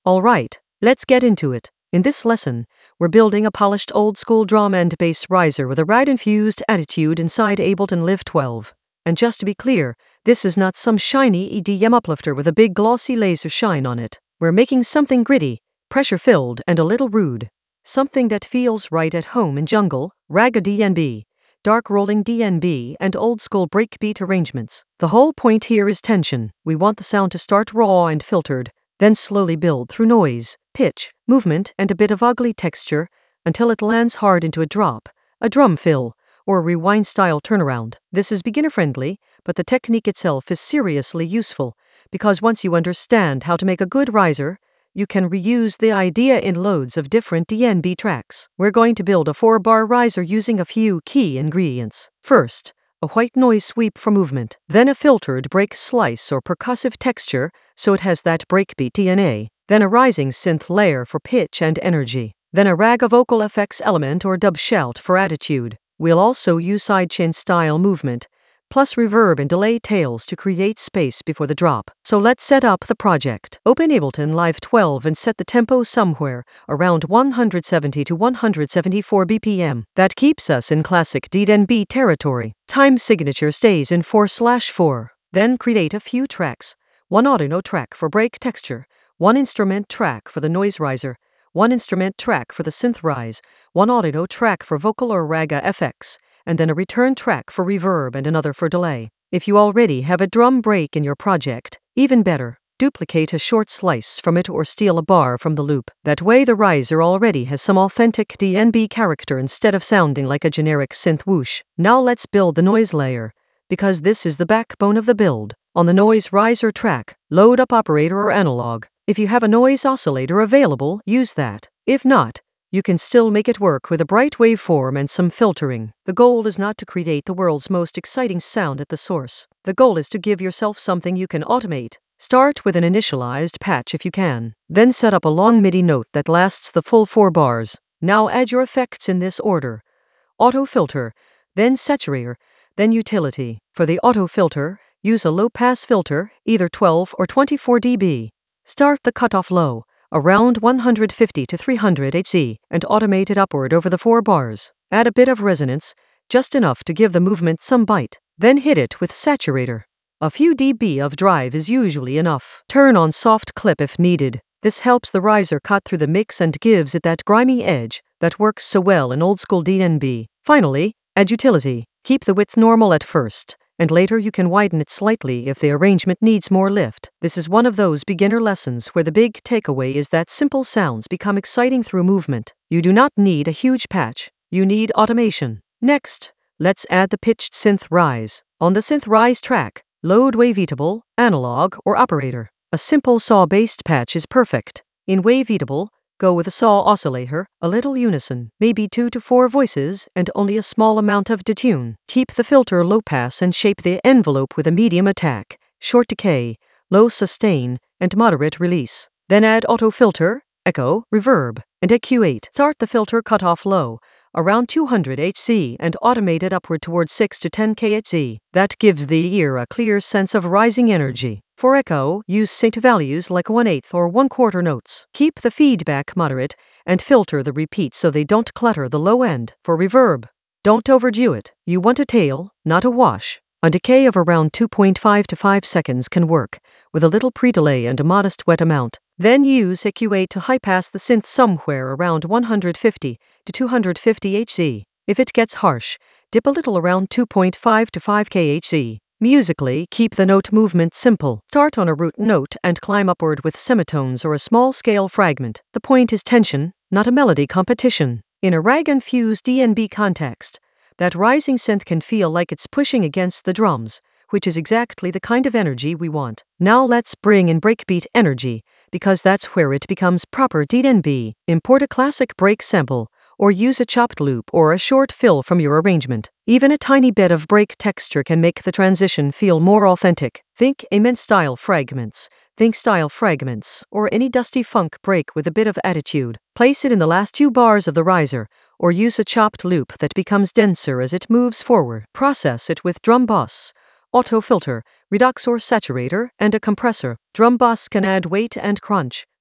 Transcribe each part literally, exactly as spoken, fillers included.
Alright, let's get into it. In this lesson, we're building a polished old-school drum and bass riser with a rag-infused attitude inside Ableton Live twelve. And just to be clear, this is not some shiny E D M uplifter with a big glossy laser shine on it. We're making something gritty, pressure-filled, and a little rude. Something that feels right at home in jungle, raga D N B, dark rolling D N B, and old-school breakbeat arrangements. The whole point here is tension. We want the sound to start raw and filtered, then slowly build through noise, pitch, movement, and a bit of ugly texture until it lands hard into a drop, a drum fill, or a rewind-style turnaround. This is beginner-friendly, but the technique itself is seriously useful, because once you understand how to make a good riser, you can reuse the idea in loads of different D N B tracks. We're going to build a four-bar riser using a few key ingredients. First, a white noise sweep for movement, then a filtered break slice or percussive texture so it has that breakbeat D N A, then a rising synth layer for pitch and energy, then a raga vocal effects element or dub shout for attitude. We'll also use sidechain style movement, plus reverb and delay tails to create space before the drop. So let's set up the project. Open Ableton Live twelve and set the tempo somewhere around one hundred seventy to one hundred seventy-four B P M. That keeps us in classic D N B territory. Time signature stays in four slash four. Then create a few tracks. One audio track for break texture, one instrument track for the noise riser, one instrument track for the synth rise, one audio track for vocal or raga F X, and then a return track for reverb and another for delay. If you already have a drum break in your project, even better, duplicate a short slice from it or steal a bar from the loop. That way the riser already has some authentic D N B character instead of sounding like a generic synth whoosh. Now let's build the noise layer, because this is the backbone of the build. On the noise riser track, load up operator or analog. If you have a noise oscillator available, use that. If not, you can still make it work with a bright waveform and some filtering. The goal is not to create the world's most exciting sound at the source. The goal is to give yourself something you can automate. Start with an initialized patch if you can. Then set up a long MIDI note that lasts the full four bars. Now add your effects in this order. Auto filter, then saturator, then utility. For the auto filter, use a low-pass filter, either twelve or twenty-four decibels. Start the cutoff low, around one hundred fifty to three hundred hertz, and automate it upward over the four bars. Add a bit of resonance, just enough to give the movement some bite. Then hit it with saturator. A few dB of drive is usually enough. Turn on soft clip if needed. This helps the riser cut through the mix and gives it that grimy edge that works so well in old-school D N B. Finally, add utility. Keep the width normal at first, and later you can widen it slightly if the arrangement needs more lift. This is one of those beginner lessons where the big takeaway is that simple sounds become exciting through movement. You do not need a huge patch, you need automation. Next, let's add the pitched synth rise. On the synth rise track, load Waveatable, analog, or operator. A simple saw-based patch is perfect. In Waveatable, go with a saw oscillator, a little unison, maybe two to four voices, and only a small amount of detune. Keep the filter low pass and shape the envelope with a medium attack, short decay, low sustain, and moderate release. Then add auto filter, echo, reverb, and E Q eight. Start the filter cutoff low, around two hundred hertz, and automate it upward towards six to ten kilohertz. That gives the ear a clear sense of rising energy. For echo, use sync values like one eighth or one quarter notes. Keep the feedback moderate and filter the repeats so they don't clutter the low end. For reverb, don't overdo it. You want a tail, not a wash. A decay of around two point five to five seconds can work, with a little pre-delay and a modest wet amount. Then use E Q eight to high-pass the synth somewhere around one hundred fifty to two hundred fifty hertz. If it gets harsh, dip a little around two point five to five kilohertz. Musically, keep the note movement simple. Start on a root note and climb upward with semitones or a small scale fragment. The point is tension, not a melody competition. In a rag-infused D N B context, that rising synth can feel like it's pushing against the drums, which is exactly the kind of energy we want. Now let's bring in breakbeat energy, because that's where it becomes proper D N B. Import a classic break sample, or use a chopped loop or a short fill from your arrangement. Even a tiny bit of break texture can make the transition feel more authentic. Think Amen style fragments, think style fragments, or any dusty funk break with a bit of attitude. Place it in the last two bars of the riser, or use a chopped loop that becomes denser as it moves forward. Process it with drum bus, auto filter, redux or saturator, and a compressor. Drum bus can add weight and crunch,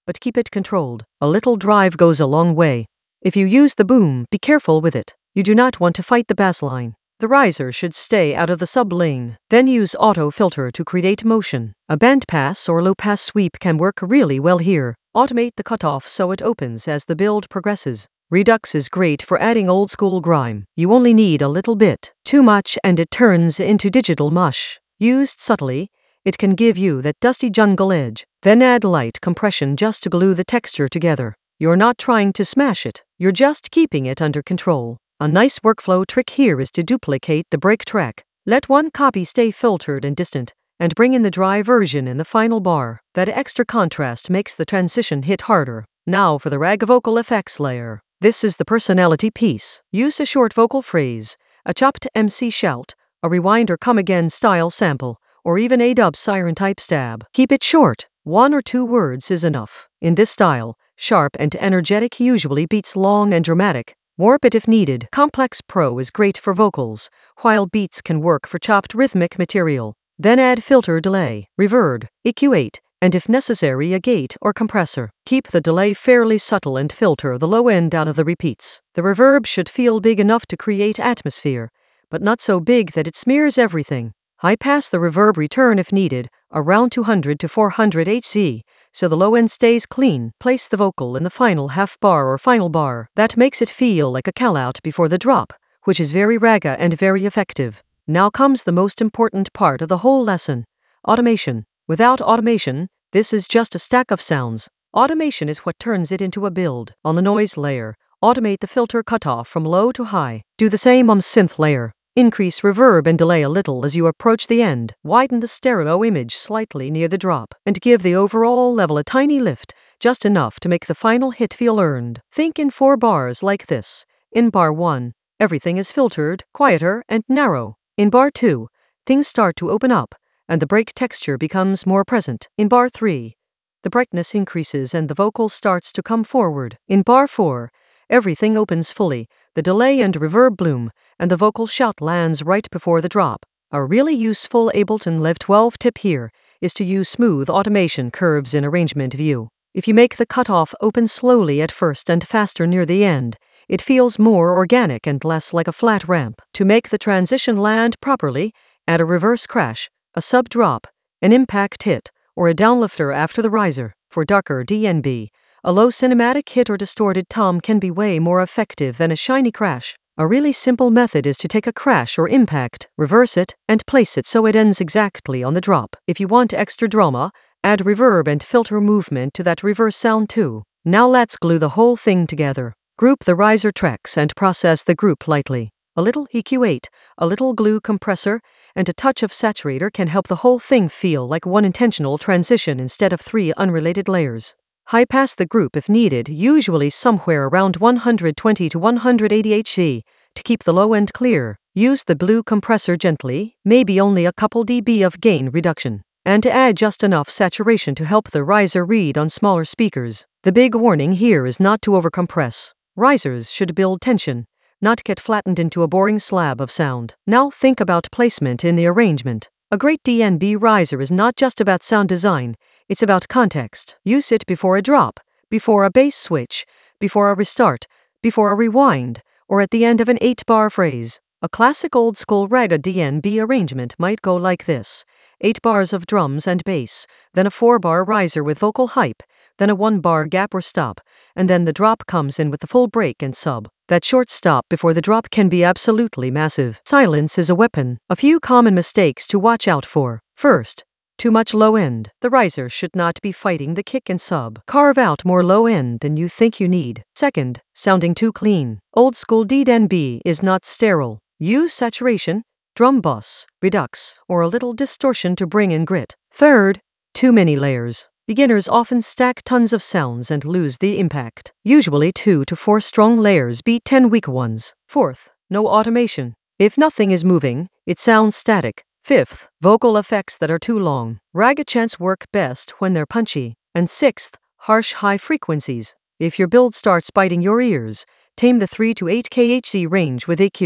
but keep it controlled. A little drive goes a long way. If you use the boom, be careful with it. You do not want to fight the bass line. The riser should stay out of the sub lane. Then use auto filter to create motion. A band pass or low pass sweep can work really well here. Automate the cutoff so it opens as the build progresses. Redux is great for adding old school grime. You only need a little bit. Too much and it turns into digital mush. Used subtly, it can give you that dusty jungle edge. Then add light compression just to glue the texture together. You're not trying to smash it, you're just keeping it under control. A nice workflow trick here is to duplicate the break track. Let one copy stay filtered and distant, and bring in the dry version in the final bar. That extra contrast makes the transition hit harder. Now for the rag vocal effects layer. This is the personality piece. Use a short vocal phrase, a chopped M C shout, a rewind or come again style sample, or even a dub siren type stab. Keep it short. One or two words is enough. In this style, sharp and energetic usually beats long and dramatic. Warp it if needed. Complex Pro is great for vocals, while beats can work for chopped rhythmic material. Then add filter delay, reverb, E Q eight, and if necessary a gate or compressor. Keep the delay fairly subtle and filter the low end out of the repeats. The reverb should feel big enough to create atmosphere, but not so big that it smears everything. High pass the reverb return if needed, around two hundred to four hundred hertz, so the low end stays clean. Place the vocal in the final half bar or final bar. That makes it feel like a call out before the drop, which is very raga and very effective. Now comes the most important part of the whole lesson. Automation. Without automation, this is just a stack of sounds. Automation is what turns it into a build. On the noise layer, automate the filter cutoff from low to high. Do the same on synth layer. Increase reverb and delay a little as you approach the end. Widen the stereo image slightly near the drop, and give the overall level a tiny lift, just enough to make the final hit feel earned. Think in four bars like this. In bar one, everything is filtered, quieter, and narrow. In bar two, things start to open up, and the break texture becomes more present. In bar three, the brightness increases and the vocal starts to come forward. In bar four, everything opens fully, the delay and reverb bloom, and the vocal shout lands right before the drop. A really useful Ableton Live twelve tip here is to use smooth automation curves in arrangement view. If you make the cutoff open slowly at first and faster near the end, it feels more organic and less like a flat ramp. To make the transition land properly, add a reverse crash, a sub drop, an impact hit, or a downlifter after the riser. For darker D N B, a low cinematic hit or distorted tom can be way more effective than a shiny crash. A really simple method is to take a crash or impact, reverse it, and place it so it ends exactly on the drop. If you want extra drama, add reverb and filter movement to that reverse sound too. Now let's glue the whole thing together. Group the riser tracks and process the group lightly. A little E Q eight, a little glue compressor, and a touch of saturator can help the whole thing feel like one intentional transition instead of three unrelated layers. High pass the group if needed, usually somewhere around one hundred twenty to one hundred eighty hertz, to keep the low end clear. Use the glue compressor gently, maybe only a couple dB of gain reduction, and to add just enough saturation to help the riser read on smaller speakers. The big warning here is not to overcompress. Risers should build tension, not get flattened into a boring slab of sound. Now think about placement in the arrangement. A great D N B riser is not just about sound design, it's about context. Use it before a drop, before a bass switch, before a restart, before a rewind, or at the end of an eight-bar phrase. A classic old-school raga D N B arrangement might go like this. Eight bars of drums and bass, then a four-bar riser with vocal hype, then a one-bar gap or stop, and then the drop comes in with the full break and sub. That short stop before the drop can be absolutely massive. Silence is a weapon. A few common mistakes to watch out for. First, too much low end. The riser should not be fighting the kick and sub. Carve out more low end than you think you need. Second, sounding too clean. Old school D N B is not sterile. Use saturation, drum bus, redux, or a little distortion to bring in grit. Third, too many layers. Beginners often stack tons of sounds and lose the impact. Usually two to four strong layers beat ten weak ones. Fourth, no automation. If nothing is moving, it sounds static. Fifth, vocal effects that are too long. Raga chants work best when they're punchy. And sixth, harsh high frequencies. If your build starts biting your ears, tame the three to eight kilohertz range with E Q.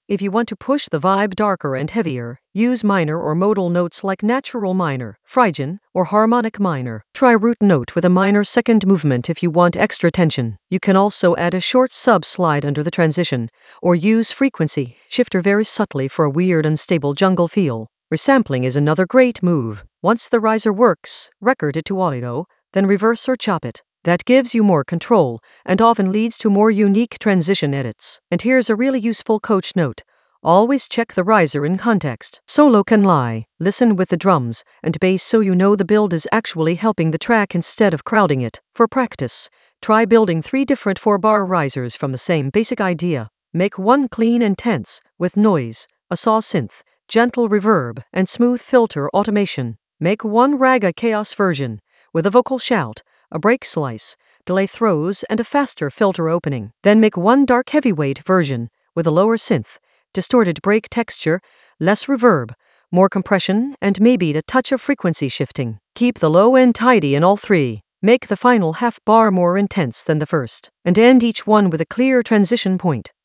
If you want to push the vibe darker and heavier, use minor or modal notes like natural minor, Phrygian, or harmonic minor. Try root note with a minor second movement if you want extra tension. You can also add a short sub slide under the transition, or use frequency shifter very subtly for a weird unstable jungle feel. Resampling is another great move. Once the riser works, record it to audio, then reverse or chop it. That gives you more control, and often leads to more unique transition edits. And here's a really useful coach note. Always check the riser in context. Solo can lie. Listen with the drums and bass so you know the build is actually helping the track instead of crowding it. For practice, try building three different four-bar risers from the same basic idea. Make one clean and tense, with noise, a saw synth, gentle reverb, and smooth filter automation. Make one raga chaos version, with a vocal shout, a break slice, delay throws, and a faster filter opening. Then make one dark heavyweight version, with a lower synth, distorted break texture, less reverb, more compression, and maybe a touch of frequency shifting. Keep the low end tidy in all three. Make the final half bar more intense than the first, and end each one with a clear transition point.